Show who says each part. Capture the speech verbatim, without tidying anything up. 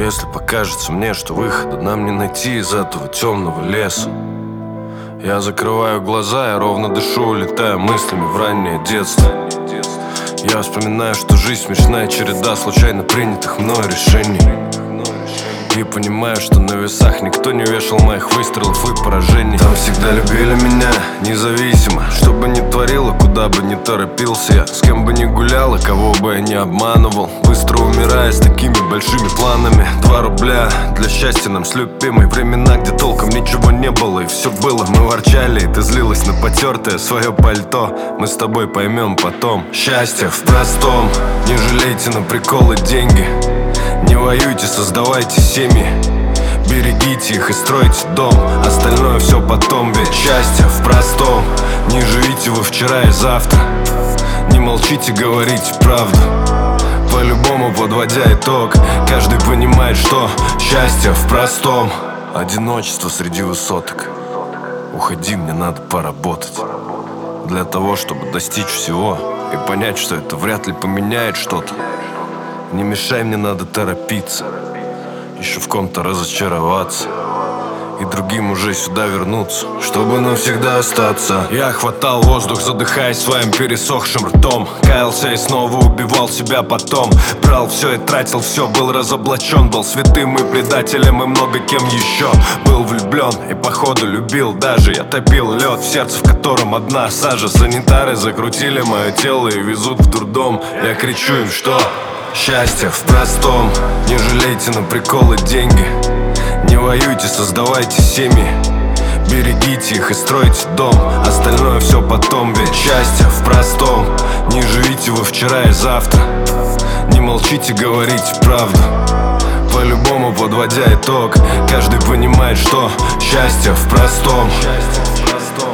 Speaker 1: Если покажется мне, что выхода нам не найти из этого темного леса, я закрываю глаза и ровно дышу, улетая мыслями в раннее детство. Я вспоминаю, что жизнь смешная череда случайно принятых мною решений. И понимаю, что на весах никто не вешал моих выстрелов и поражений. Там всегда любили меня, независимо, что бы ни творила, куда бы ни торопился я, с кем бы ни гулял и кого бы я не обманывал, быстро умирая с такими большими планами. Два рубля для счастья нам с любимой, времена, где толком ничего не было и все было. Мы ворчали, и ты злилась на потертое свое пальто. Мы с тобой поймем потом. Счастье в простом, не жалейте на приколы деньги. Не воюйте, создавайте семьи, берегите их и стройте дом. Остальное все потом, ведь счастье в простом. Не живите вы вчера и завтра, не молчите, говорите правду. По-любому подводя итог, каждый понимает, что счастье в простом. Одиночество среди высоток. Уходи, мне надо поработать, для того, чтобы достичь всего и понять, что это вряд ли поменяет что-то. Не мешай, мне надо торопиться, еще в ком-то разочароваться и другим уже сюда вернуться, чтобы навсегда остаться. Я хватал воздух, задыхаясь своим пересохшим ртом, каялся и снова убивал себя потом. Брал все и тратил все, был разоблачен, был святым и предателем и много кем еще. Был влюблен и походу любил даже. Я топил лед в сердце, в котором одна сажа. Санитары закрутили мое тело и везут в дурдом. Я кричу им, что счастье в простом. Не жалейте на приколы деньги. Не воюйте, создавайте семьи, берегите их и стройте дом. Остальное все потом, ведь счастье в простом. Не живите вы вчера и завтра, не молчите, говорите правду. По-любому подводя итог, каждый понимает, что счастье в простом. Счастье в простом.